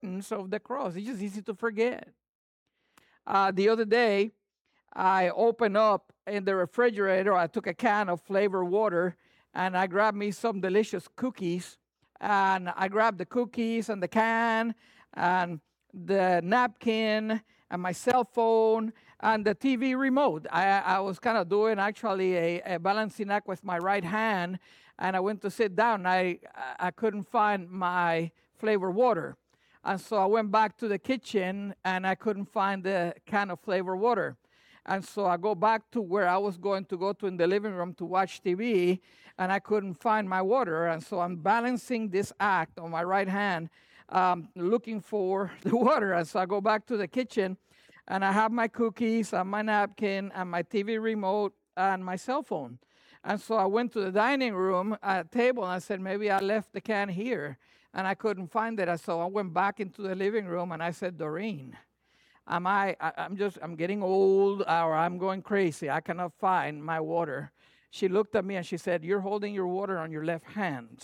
importance of the cross. It's just easy to forget. The other day, I opened up in the refrigerator. I took a can of flavored water and I grabbed me some delicious cookies. And I grabbed the cookies and the can and the napkin and my cell phone and the TV remote. I was kind of doing actually a balancing act with my right hand. And I went to sit down. I couldn't find my flavored water. And so I went back to the kitchen and I couldn't find the can of flavored water. And so I go back to where I was going to go to in the living room to watch TV, and I couldn't find my water. And so I'm balancing this act on my right hand, looking for the water. And so I go back to the kitchen, and I have my cookies and my napkin and my TV remote and my cell phone. And so I went to the dining room table, and I said, maybe I left the can here, and I couldn't find it. And so I went back into the living room, and I said, Doreen, I'm getting old or I'm going crazy. I cannot find my water. She looked at me and she said, you're holding your water on your left hand.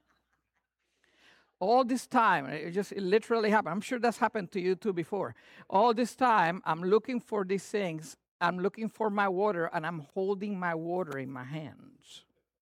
All this time, it literally happened. I'm sure that's happened to you too before. All this time, I'm looking for these things. I'm looking for my water and I'm holding my water in my hands.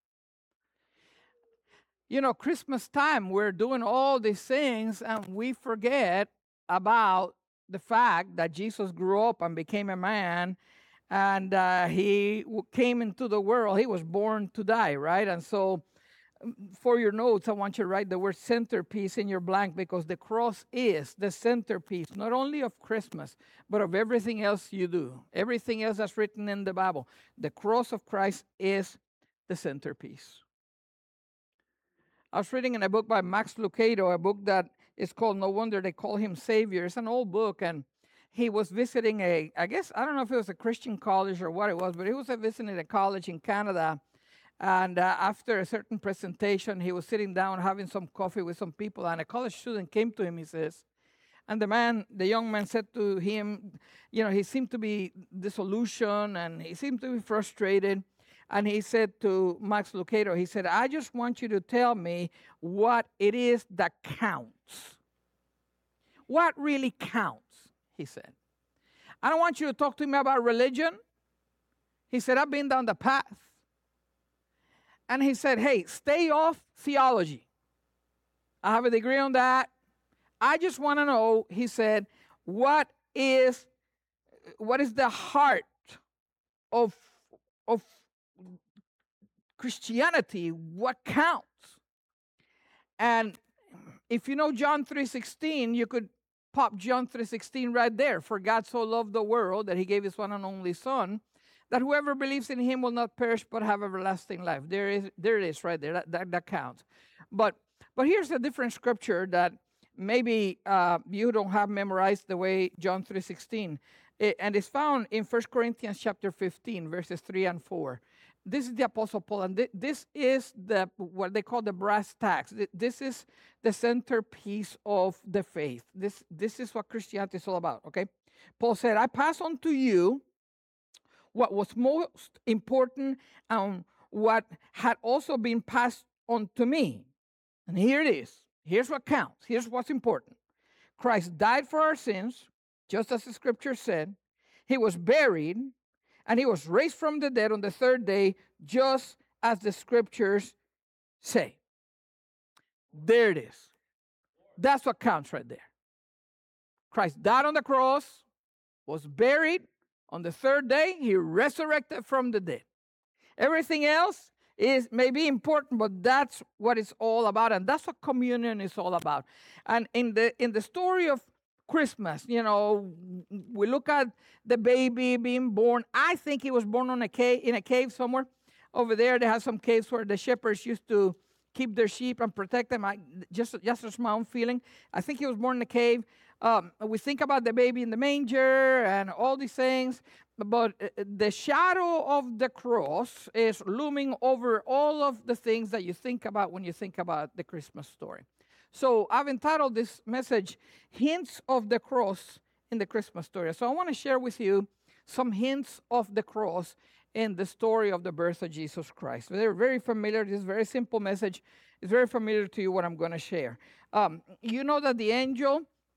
You know, Christmas time, we're doing all these things and we forget about the fact that Jesus grew up and became a man and he came into the world. He was born to die, right? And so for your notes, I want you to write the word centerpiece in your blank because the cross is the centerpiece, not only of Christmas, but of everything else you do. Everything else that's written in the Bible. The cross of Christ is the centerpiece. I was reading in a book by Max Lucado, a book that is called No Wonder They Call Him Savior. It's an old book, and he was visiting I don't know if it was a Christian college or what it was, but he was visiting a college in Canada. And after a certain presentation, he was sitting down having some coffee with some people, and a college student came to him, he says, and the young man said to him, you know, he seemed to be disillusioned and he seemed to be frustrated. And he said to Max Lucado, he said, I just want you to tell me what it is that counts. What really counts, he said. I don't want you to talk to me about religion. He said, I've been down the path. And he said, hey, stay off theology. I have a degree on that. I just want to know, he said, what is the heart of Christianity, what counts? And if you know John 3:16, you could pop John 3:16 right there. For God so loved the world that he gave his one and only son, that whoever believes in him will not perish but have everlasting life. There it is right there. That counts. But here's a different scripture that maybe you don't have memorized the way John 3:16. And it's found in 1 Corinthians chapter 15, verses 3 and 4. This is the Apostle Paul, and this is what they call the brass tacks. This is the centerpiece of the faith. This is what Christianity is all about, okay? Paul said, I pass on to you what was most important and what had also been passed on to me. And here it is. Here's what counts. Here's what's important. Christ died for our sins, just as the scripture said. He was buried, and he was raised from the dead on the third day, just as the scriptures say. There it is. That's what counts right there. Christ died on the cross, was buried. On the third day, he resurrected from the dead. Everything else may be important, but that's what it's all about, and that's what communion is all about. And in the story of Christmas, you know, we look at the baby being born. I think he was born in a cave somewhere. Over there, they have some caves where the shepherds used to keep their sheep and protect them. Just as my own feeling. I think he was born in a cave. We think about the baby in the manger and all these things, but the shadow of the cross is looming over all of the things that you think about when you think about the Christmas story. So I've entitled this message, Hints of the Cross in the Christmas Story. So I want to share with you some hints of the cross in the story of the birth of Jesus Christ. They're very familiar. This is a very simple message. It's very familiar to you what I'm going to share. You know that the angel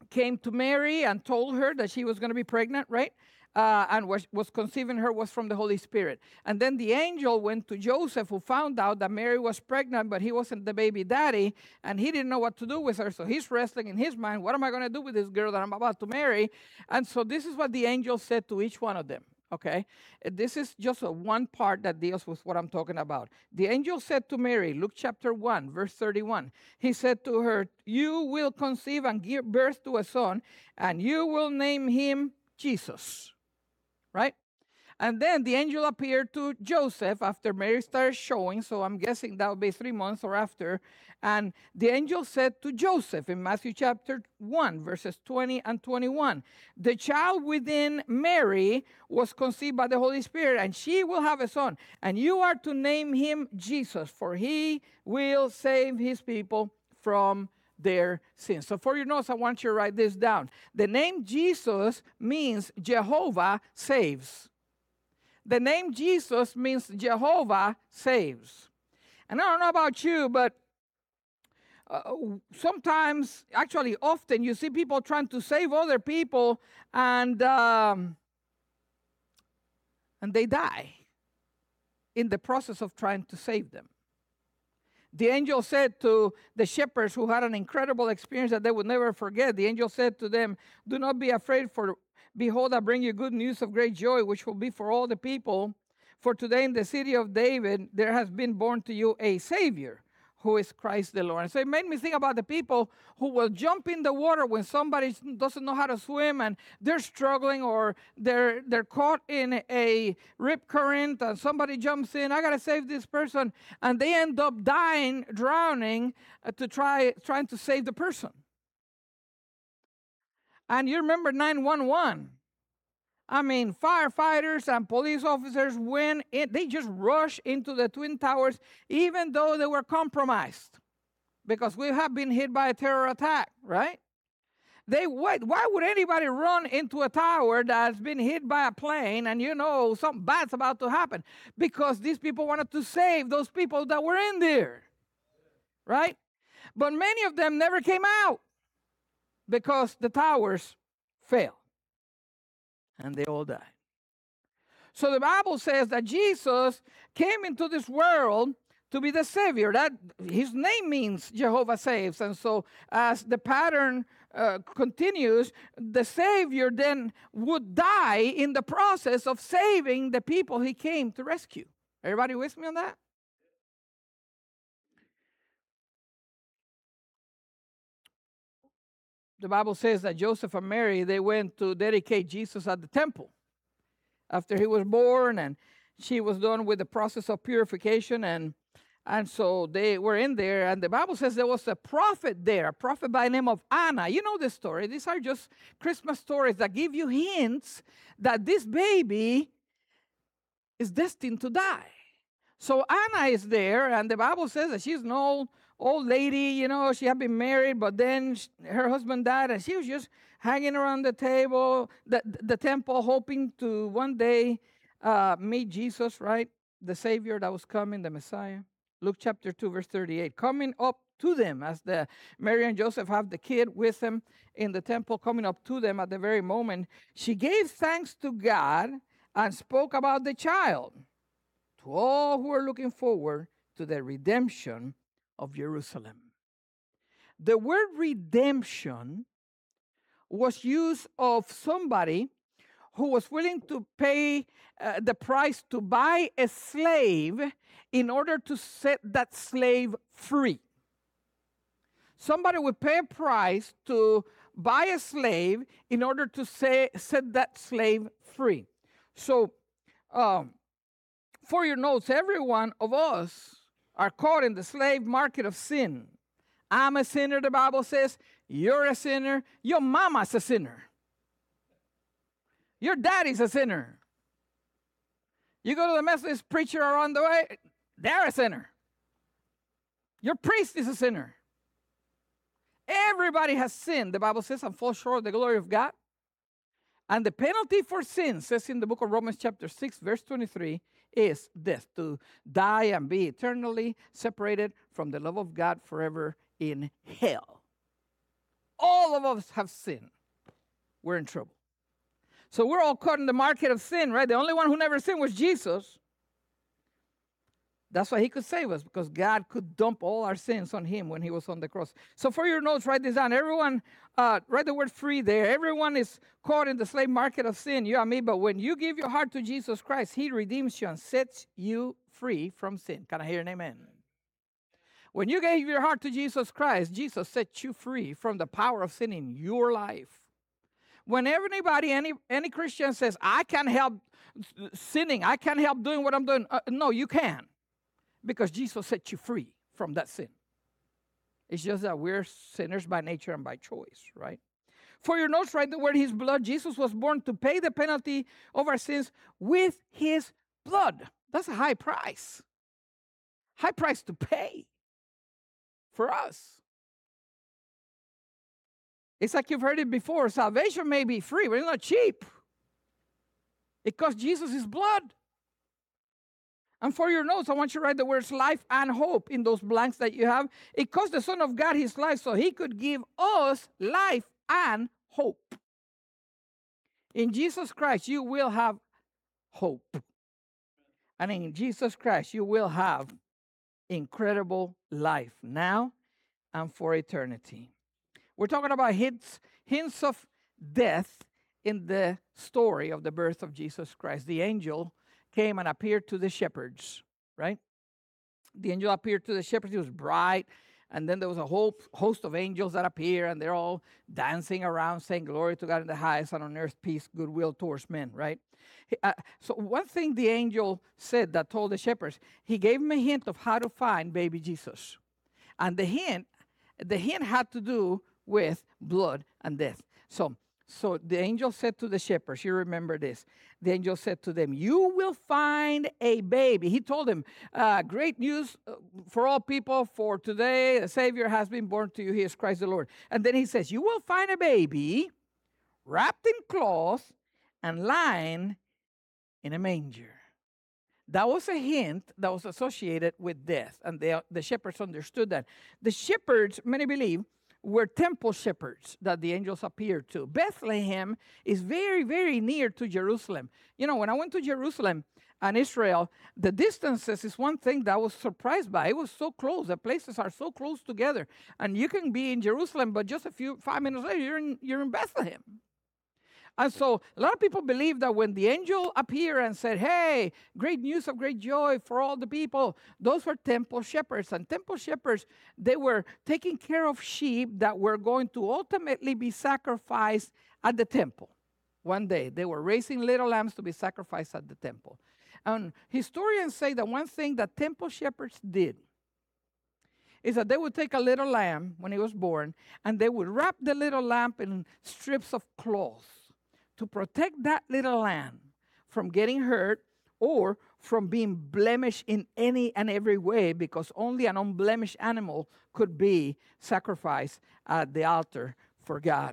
came to Mary and told her that she was going to be pregnant, right? And was conceiving her was from the Holy Spirit. And then the angel went to Joseph, who found out that Mary was pregnant, but he wasn't the baby daddy, and he didn't know what to do with her. So he's wrestling in his mind, what am I going to do with this girl that I'm about to marry? And so this is what the angel said to each one of them. Okay, this is just one part that deals with what I'm talking about. The angel said to Mary, Luke chapter 1, verse 31, he said to her, you will conceive and give birth to a son, and you will name him Jesus. Right? And then the angel appeared to Joseph after Mary started showing, so I'm guessing that would be 3 months or after. And the angel said to Joseph in Matthew chapter 1, verses 20 and 21, the child within Mary was conceived by the Holy Spirit, and she will have a son, and you are to name him Jesus, for he will save his people from their sins. So for your notes, I want you to write this down. The name Jesus means Jehovah saves. The name Jesus means Jehovah saves. And I don't know about you, but sometimes, actually often, you see people trying to save other people, and they die in the process of trying to save them. The angel said to the shepherds who had an incredible experience that they would never forget, the angel said to them, do not be afraid, for behold, I bring you good news of great joy, which will be for all the people. For today in the city of David, there has been born to you a Savior, who is Christ the Lord. And so it made me think about the people who will jump in the water when somebody doesn't know how to swim and they're struggling, or they're caught in a rip current and somebody jumps in, I got to save this person, and they end up drowning trying to save the person. And you remember 911. I mean, firefighters and police officers, they just rush into the Twin Towers, even though they were compromised, because we have been hit by a terror attack, right? Why would anybody run into a tower that's been hit by a plane and you know something bad's about to happen? Because these people wanted to save those people that were in there, right? But many of them never came out because the towers fell. And they all died. So the Bible says that Jesus came into this world to be the Savior. That his name means Jehovah saves. And so as the pattern continues, the Savior then would die in the process of saving the people he came to rescue. Everybody with me on that? The Bible says that Joseph and Mary, they went to dedicate Jesus at the temple after he was born, and she was done with the process of purification, and so they were in there, and the Bible says there was a prophet there, a prophet by the name of Anna. You know the story. These are just Christmas stories that give you hints that this baby is destined to die. So Anna is there, and the Bible says that she's an old lady, you know, she had been married, but then her husband died, and she was just hanging around the temple, hoping to one day meet Jesus, right? The Savior that was coming, the Messiah. Luke chapter 2, verse 38. Coming up to them, as Mary and Joseph have the kid with them in the temple, coming up to them at the very moment, she gave thanks to God and spoke about the child to all who are looking forward to the redemption of Jerusalem. The word redemption was used of somebody who was willing to pay the price to buy a slave in order to set that slave free. Somebody would pay a price to buy a slave in order to set that slave free. So, for your notes, every one of us are caught in the slave market of sin. I'm a sinner, the Bible says. You're a sinner. Your mama's a sinner. Your daddy's a sinner. You go to the Methodist preacher around the way, they're a sinner. Your priest is a sinner. Everybody has sinned, the Bible says, and fall short of the glory of God. And the penalty for sin, says in the book of Romans chapter 6, verse 23, is death, to die and be eternally separated from the love of God forever in hell. all of us have sinned. We're in trouble. So we're all caught in the market of sin, right? The only one who never sinned was Jesus. That's why he could save us, because God could dump all our sins on him when he was on the cross. So for your notes, write this down. Everyone, write the word free there. Everyone is caught in the slave market of sin, you and me. But when you give your heart to Jesus Christ, he redeems you and sets you free from sin. Can I hear an amen? When you gave your heart to Jesus Christ, Jesus set you free from the power of sin in your life. When anybody, any Christian says, I can't help sinning, I can't help doing what I'm doing. No, you can. Because Jesus set you free from that sin. It's just that we're sinners by nature and by choice, right? For your notes, write the word his blood. Jesus was born to pay the penalty of our sins with his blood. That's a high price. High price to pay for us. It's like you've heard it before. Salvation may be free, but it's not cheap. It cost Jesus his blood. And for your notes, I want you to write the words life and hope in those blanks that you have. It cost the Son of God his life so he could give us life and hope. In Jesus Christ, you will have hope. And in Jesus Christ, you will have incredible life now and for eternity. We're talking about hints of death in the story of the birth of Jesus Christ. The angel came and appeared to the shepherds, right? The angel appeared to the shepherds. He was bright. And then there was a whole host of angels that appear, and they're all dancing around, saying, glory to God in the highest, and on earth peace, goodwill towards men, right? So one thing the angel said that told the shepherds, he gave them a hint of how to find baby Jesus. And the hint had to do with blood and death. So the angel said to the shepherds, you remember this, the angel said to them, you will find a baby. He told them, great news for all people, for today a Savior has been born to you. He is Christ the Lord. And then he says, you will find a baby wrapped in cloth and lying in a manger. That was a hint that was associated with death. And the shepherds understood that. The shepherds, many believe, were temple shepherds that the angels appeared to. Bethlehem is very, very near to Jerusalem. You know, when I went to Jerusalem and Israel, the distances is one thing that I was surprised by. It was so close. The places are so close together. And you can be in Jerusalem, but just 5 minutes later, you're in Bethlehem. And so a lot of people believe that when the angel appeared and said, hey, great news of great joy for all the people, those were temple shepherds. And temple shepherds, they were taking care of sheep that were going to ultimately be sacrificed at the temple. One day, they were raising little lambs to be sacrificed at the temple. And historians say that one thing that temple shepherds did is that they would take a little lamb when he was born, and they would wrap the little lamb in strips of cloth to protect that little lamb from getting hurt or from being blemished in any and every way, because only an unblemished animal could be sacrificed at the altar for God.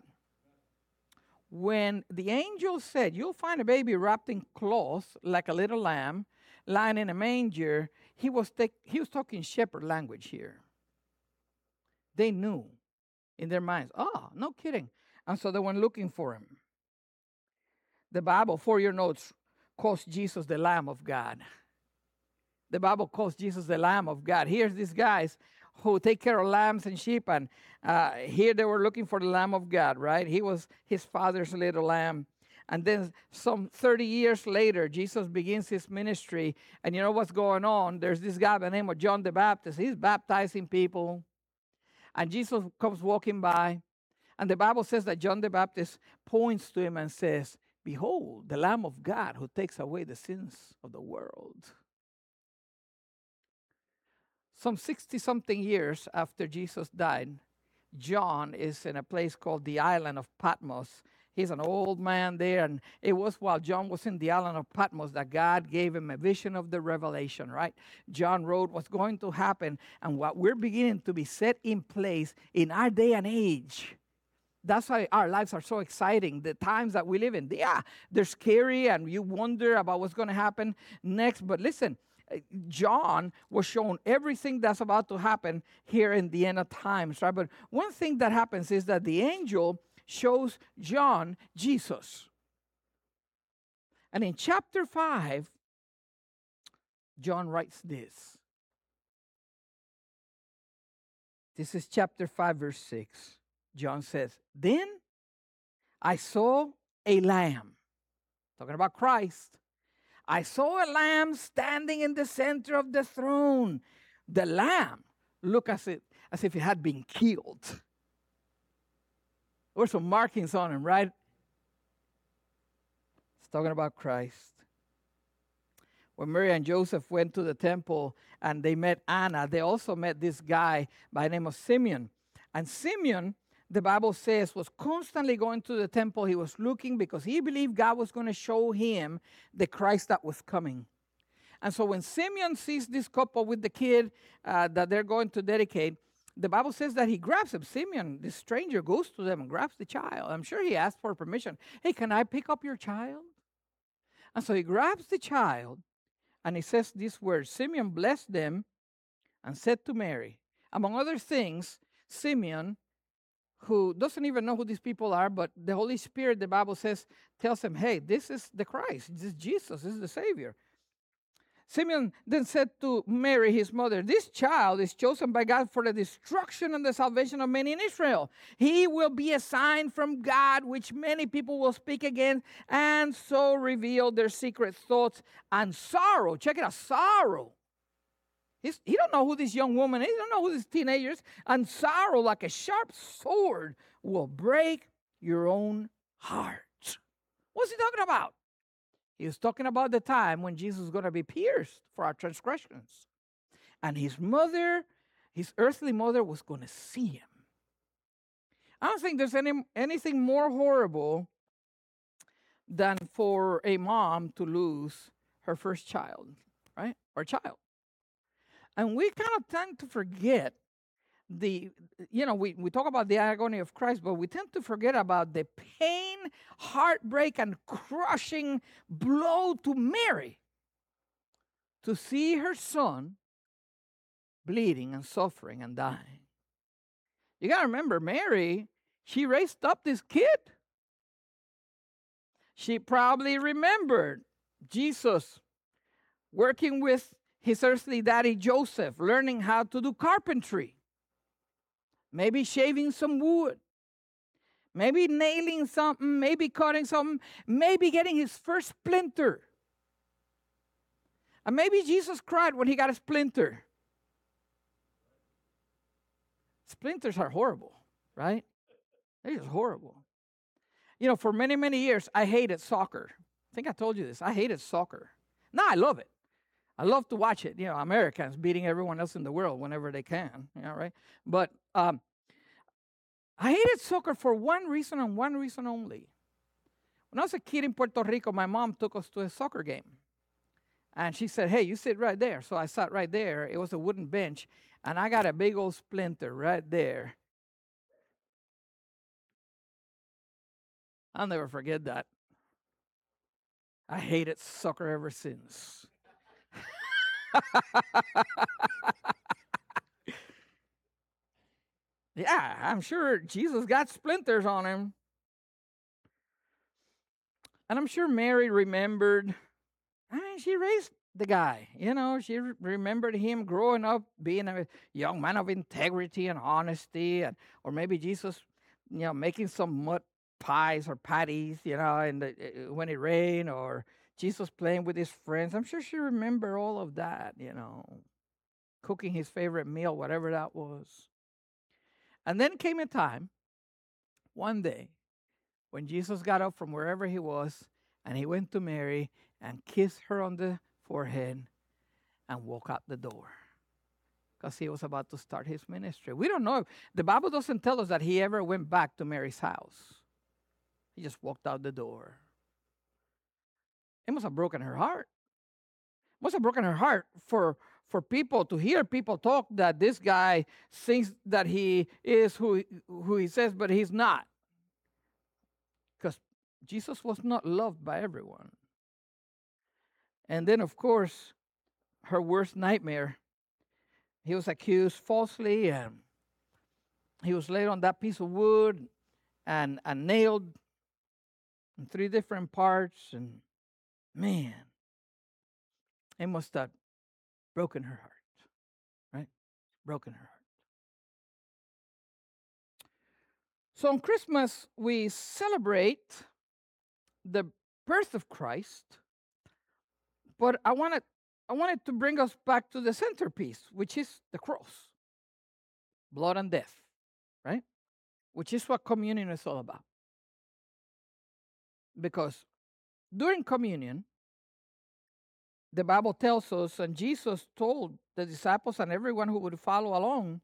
When the angel said, you'll find a baby wrapped in cloth like a little lamb lying in a manger, he was talking shepherd language here. They knew in their minds, oh, no kidding. And so they went looking for him. The Bible, for your notes, calls Jesus the Lamb of God. The Bible calls Jesus the Lamb of God. Here's these guys who take care of lambs and sheep, and here they were looking for the Lamb of God, right? He was his father's little lamb. And then some 30 years later, Jesus begins his ministry, and you know what's going on? There's this guy by the name of John the Baptist. He's baptizing people, and Jesus comes walking by, and the Bible says that John the Baptist points to him and says, behold, the Lamb of God who takes away the sins of the world. Some 60-something years after Jesus died, John is in a place called the island of Patmos. He's an old man there, and it was while John was in the island of Patmos that God gave him a vision of the revelation, right? John wrote what's going to happen and what we're beginning to be set in place in our day and age. That's why our lives are so exciting. The times that we live in, they're scary, and you wonder about what's going to happen next. But listen, John was shown everything that's about to happen here in the end of times, right? But one thing that happens is that the angel shows John Jesus. And in chapter 5, John writes this. This is chapter 5, verse 6. John says, "Then I saw a lamb," talking about Christ. "I saw a lamb standing in the center of the throne. The lamb looked as if it had been killed." There were some markings on him, right? It's talking about Christ. When Mary and Joseph went to the temple and they met Anna, they also met this guy by the name of Simeon. And Simeon, the Bible says, was constantly going to the temple. He was looking because he believed God was going to show him the Christ that was coming. And so when Simeon sees this couple with the kid that they're going to dedicate, the Bible says that he grabs him. Simeon, the stranger, goes to them and grabs the child. I'm sure he asked for permission. "Hey, can I pick up your child?" And so he grabs the child. And he says these words, "Simeon blessed them and said to Mary," among other things, Simeon, who doesn't even know who these people are, but the Holy Spirit, the Bible says, tells him, "Hey, this is the Christ. This is Jesus. This is the Savior." Simeon then said to Mary, his mother, "This child is chosen by God for the destruction and the salvation of many in Israel. He will be a sign from God, which many people will speak against, and so reveal their secret thoughts and sorrow." Check it out, sorrow. He don't know who this young woman is. He don't know who these teenagers. "And sorrow, like a sharp sword, will break your own heart." What's he talking about? He was talking about the time when Jesus is going to be pierced for our transgressions. And his mother, his earthly mother, was going to see him. I don't think there's anything more horrible than for a mom to lose her first child, right? Or child. And we kind of tend to forget we talk about the agony of Christ, but we tend to forget about the pain, heartbreak, and crushing blow to Mary to see her son bleeding and suffering and dying. You got to remember, Mary, she raised up this kid. She probably remembered Jesus working with his earthly daddy Joseph, learning how to do carpentry. Maybe shaving some wood, maybe nailing something, maybe cutting something, maybe getting his first splinter. And maybe Jesus cried when he got a splinter. Splinters are horrible, right? They're just horrible. For many, many years, I hated soccer. I think I told you this. I hated soccer. Now I love it. I love to watch it. Americans beating everyone else in the world whenever they can, right? But I hated soccer for one reason and one reason only. When I was a kid in Puerto Rico, my mom took us to a soccer game. And she said, "Hey, you sit right there." So I sat right there. It was a wooden bench. And I got a big old splinter right there. I'll never forget that. I hated soccer ever since. Yeah, I'm sure Jesus got splinters on him. And I'm sure Mary remembered. She raised the guy. She remembered him growing up, being a young man of integrity and honesty. Or maybe Jesus, making some mud pies or patties, when it rained. Or Jesus playing with his friends. I'm sure she remembered all of that, cooking his favorite meal, whatever that was. And then came a time, one day, when Jesus got up from wherever he was, and he went to Mary and kissed her on the forehead and walked out the door, because he was about to start his ministry. We don't know. The Bible doesn't tell us that he ever went back to Mary's house. He just walked out the door. It must have broken her heart. It must have broken her heart for people to hear people talk that this guy thinks that he is who he says, but he's not. Because Jesus was not loved by everyone. And then, of course, her worst nightmare. He was accused falsely, and he was laid on that piece of wood and nailed in 3 different parts. And man, it must have broken her heart, right? Broken her heart. So on Christmas, we celebrate the birth of Christ, but I wanted to bring us back to the centerpiece, which is the cross, blood and death, right? Which is what communion is all about. Because during communion, the Bible tells us, and Jesus told the disciples and everyone who would follow along,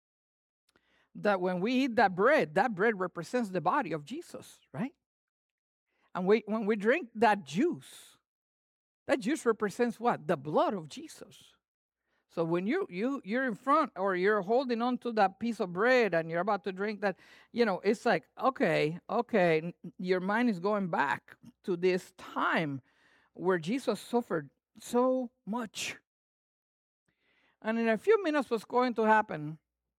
that when we eat that bread represents the body of Jesus, right? And when we drink that juice represents what? The blood of Jesus. So when you're in front or you're holding on to that piece of bread and you're about to drink that, it's like, okay, your mind is going back to this time where Jesus suffered so much. And in a few minutes, what's going to happen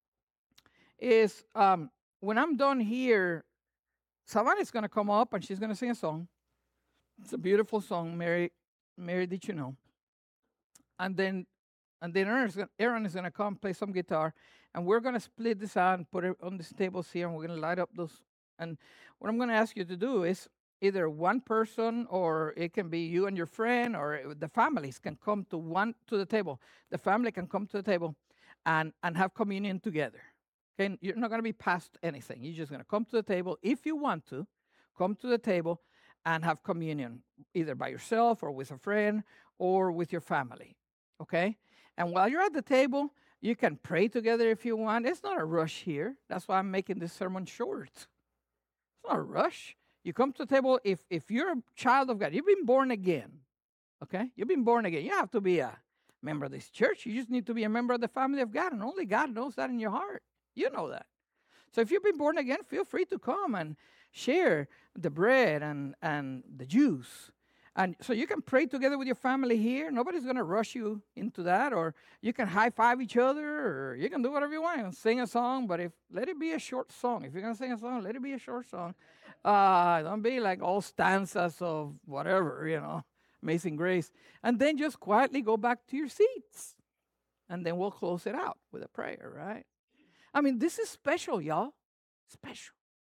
is when I'm done here, Savannah is going to come up and she's going to sing a song. It's a beautiful song, Mary, did you know? And then Aaron is going to come play some guitar, and we're going to split this out and put it on this tables here, and we're going to light up those. And what I'm going to ask you to do is either one person, or it can be you and your friend, or the families can come to the table. The family can come to the table and have communion together. Okay, you're not going to be passed anything. You're just going to come to the table. If you want to, come to the table and have communion, either by yourself or with a friend or with your family. Okay? And while you're at the table, you can pray together if you want. It's not a rush here. That's why I'm making this sermon short. It's not a rush. You come to the table, if you're a child of God, you've been born again. Okay? You've been born again. You have to be a member of this church. You just need to be a member of the family of God, and only God knows that in your heart. You know that. So if you've been born again, feel free to come and share the bread and the juice. And so you can pray together with your family here. Nobody's going to rush you into that. Or you can high-five each other, or you can do whatever you want and sing a song. But let it be a short song. If you're going to sing a song, let it be a short song. Don't be like all stanzas of whatever, Amazing Grace. And then just quietly go back to your seats. And then we'll close it out with a prayer, right? I mean, this is special, y'all. Special.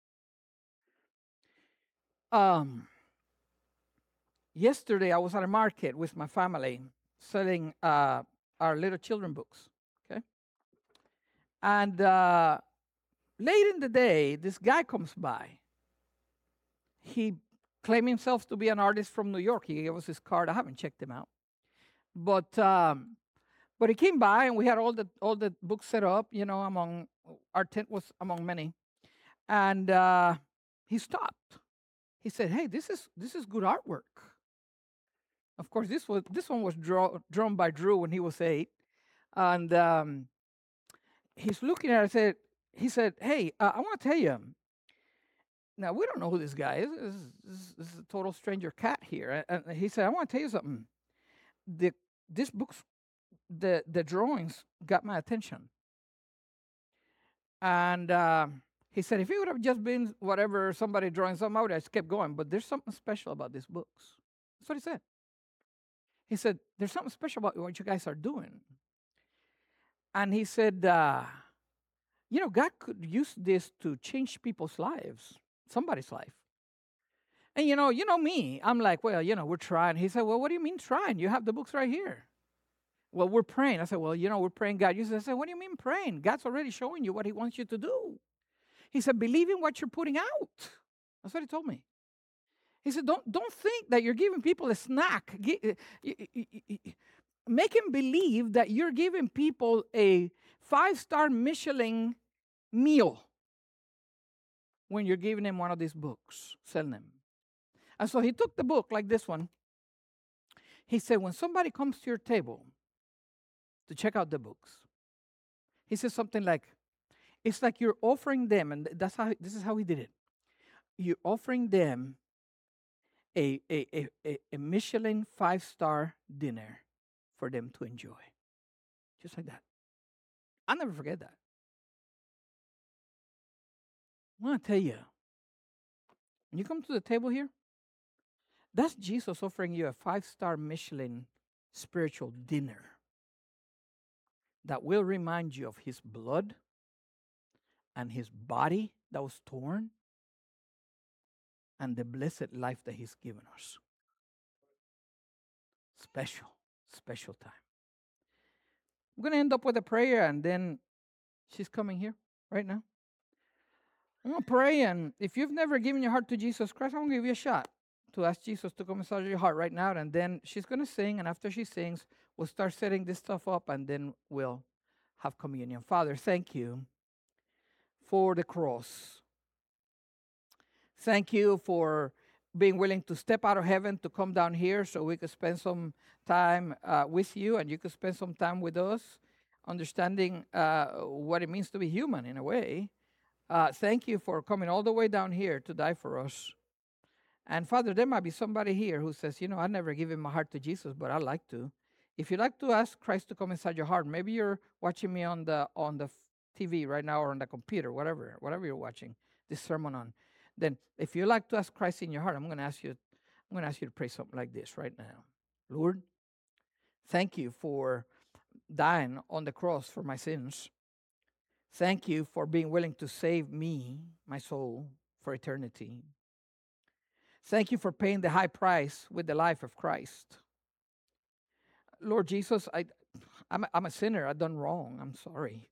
Yesterday, I was at a market with my family selling our little children books, okay? And late in the day, this guy comes by. He claimed himself to be an artist from New York. He gave us his card. I haven't checked him out. But he came by, and we had all the books set up, among our tent was among many. And he stopped. He said, "Hey, this is good artwork." Of course, this one was drawn by Drew when he was 8, and he's looking at it. He said, "Hey, I want to tell you. Now we don't know who this guy is. This is a total stranger cat here." And he said, "I want to tell you something. This book's the drawings got my attention." And he said, "If it would have just been whatever, somebody drawing something, I would have just kept going. But there's something special about these books." That's what he said. He said, "There's something special about what you guys are doing." And he said, God could use this to change people's lives, somebody's life. And you know me, I'm like, "Well, we're trying." He said, "Well, what do you mean trying? You have the books right here." "Well, we're praying." I said, "Well, we're praying God." I said, "What do you mean praying? God's already showing you what he wants you to do." He said, "Believe in what you're putting out." That's what he told me. He said, don't think that you're giving people a snack. Make him believe that you're giving people a 5-star Michelin meal when you're giving them one of these books, selling them. And so he took the book like this one. He said, when somebody comes to your table to check out the books, he said something like, it's like you're offering them, and this is how he did it. You're offering them a Michelin 5-star dinner for them to enjoy. Just like that. I'll never forget that. I want to tell you, when you come to the table here, that's Jesus offering you a 5-star Michelin spiritual dinner that will remind you of his blood and his body that was torn and the blessed life that he's given us. Special, special time. I'm going to end up with a prayer, and then she's coming here right now. I'm going to pray, and if you've never given your heart to Jesus Christ, I'm going to give you a shot to ask Jesus to come inside your heart right now, and then she's going to sing, and after she sings, we'll start setting this stuff up, and then we'll have communion. Father, thank you for the cross. Thank you for being willing to step out of heaven to come down here so we could spend some time with you, and you could spend some time with us, understanding what it means to be human in a way. Thank you for coming all the way down here to die for us. And Father, there might be somebody here who says, you know, I never given my heart to Jesus, but I'd like to. If you'd like to ask Christ to come inside your heart, maybe you're watching me on the TV right now or on the computer, whatever you're watching this sermon on. Then if you like to ask Christ in your heart, I'm going to ask you to pray something like this right now. Lord, thank you for dying on the cross for my sins. Thank you for being willing to save me, my soul, for eternity. Thank you for paying the high price with the life of Christ. Lord Jesus, I'm a sinner. I've done wrong. I'm sorry.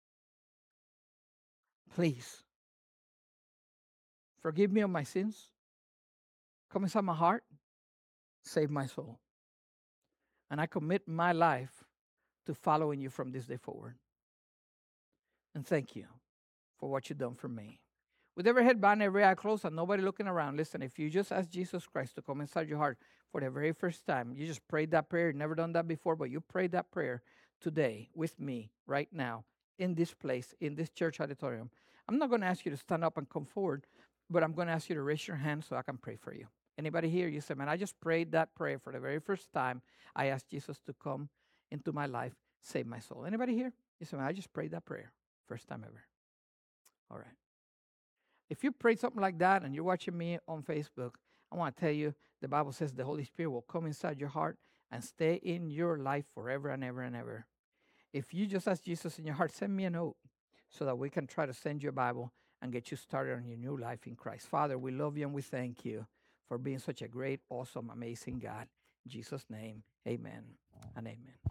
Please, forgive me of my sins. Come inside my heart. Save my soul. And I commit my life to following you from this day forward. And thank you for what you've done for me. With every head bowed and every eye closed and nobody looking around, listen, if you just ask Jesus Christ to come inside your heart for the very first time, you just prayed that prayer, never done that before, but you prayed that prayer today with me right now in this place, in this church auditorium. I'm not going to ask you to stand up and come forward, but I'm going to ask you to raise your hand so I can pray for you. Anybody here, you say, man, I just prayed that prayer for the very first time. I asked Jesus to come into my life, save my soul. Anybody here? You say, man, I just prayed that prayer. First time ever. All right. If you prayed something like that and you're watching me on Facebook, I want to tell you, the Bible says the Holy Spirit will come inside your heart and stay in your life forever and ever and ever. If you just ask Jesus in your heart, send me a note so that we can try to send you a Bible and get you started on your new life in Christ. Father, we love you and we thank you for being such a great, awesome, amazing God. In Jesus' name, amen and amen.